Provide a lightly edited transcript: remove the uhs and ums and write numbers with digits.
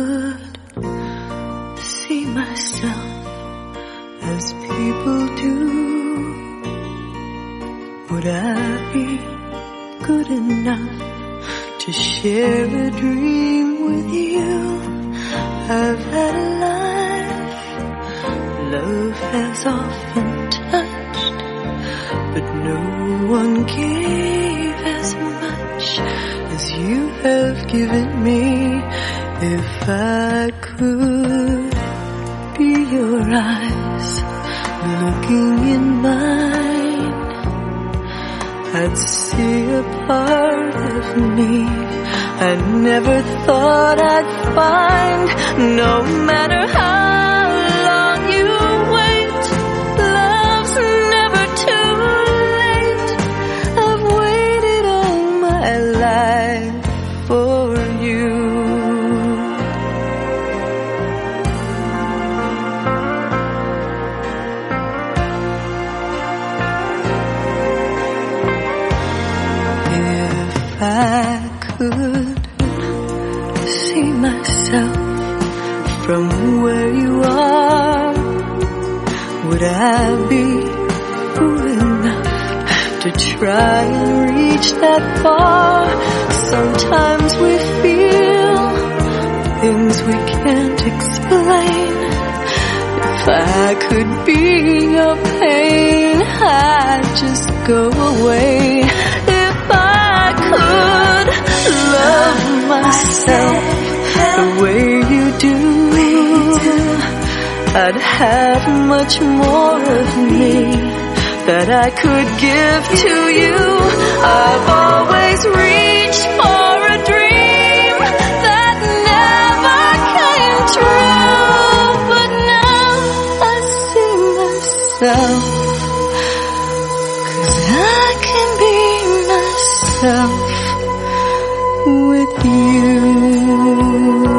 could see myself as people do, would I be good enough to share a dream with you? I've had a life love has often touched, but no one gave as much as you have given me. If I could be your eyes looking in mine, I'd see a part of me I never thought I'd find. No matter how long you wait, love's never too late. I've waited all my life for you. If I could see myself from where you are, would I be fool enough to try and reach that far? Sometimes we feel things we can't explain. If I could be your pain, I'd just go away. If I could love myself the way you do, I'd have much more of me that I could give to you. I've always reached for a dream that never came true, but now I see myself, 'cause I can be myself with you.